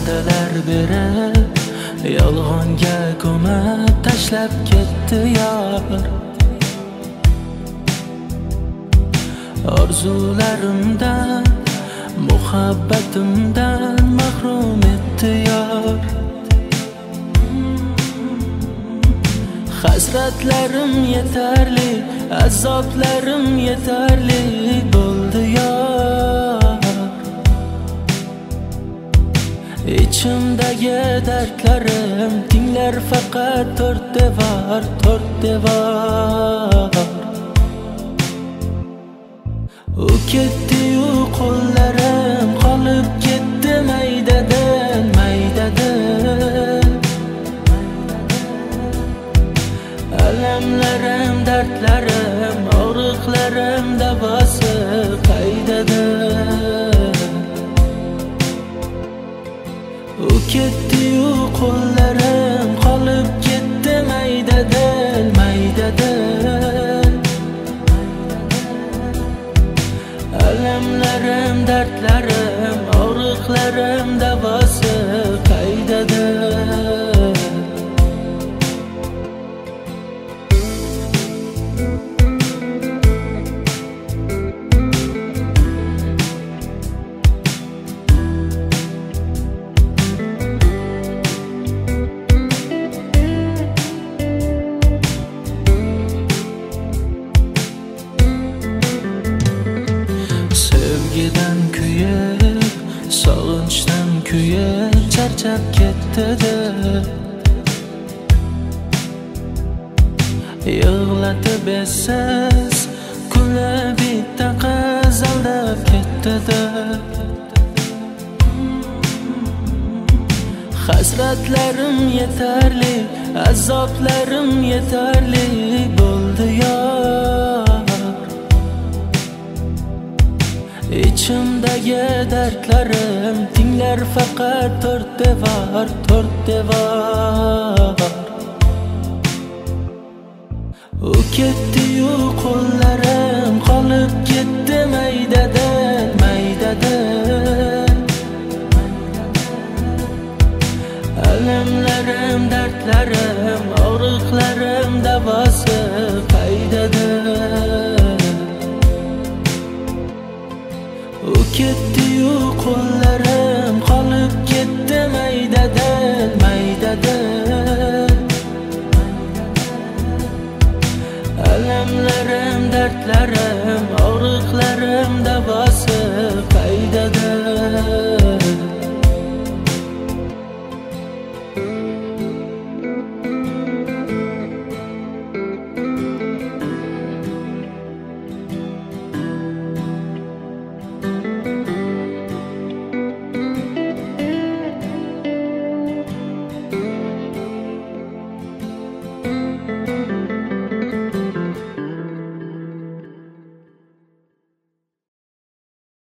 va'dalar berib yolg'onga ko'mib tashlab ketdi yor. Orzularimdan, muhabbatimdan mahrum etdi yor. Hasratlarim yetarli, azoblarim yetarli bo'ldi yor. Ichimdagi dardlarim tinglar faqat to'rt devor, to'rt devor. U ketdi-yu qo'llarim qolib ketdi maydadan, maydadan. Alamlarim, dardlarim, og'riqlarim davosi qaydada? U ketdi-yu qo'llarim qolib ketdi maydadan, maydadan. Alamlarim, dardlarim, og'riqlarim davosi qaydada? Sevgidan kuyib, sog'inchdan kuyib charchab ketdi-da. Yig'latib essiz kulib bitta qiz aldab ketdi-da. Hasratlarim yetarli, azoblarim yetarli bo'ldi yor. Ichimdagi dardlarim tinglar faqat to'rt devor, to'rt devor. U ketdi-yu qo'llarim qolib ketdi maydadan, maydadan. Alamlarim, dardlarim, og'riqlarim davosi qaydada? U ketdi-yu qo'llarim qolib ketdi maydadan, maydadan. Alamlarim, dardlarim, og'riqlarim davosi qaydada?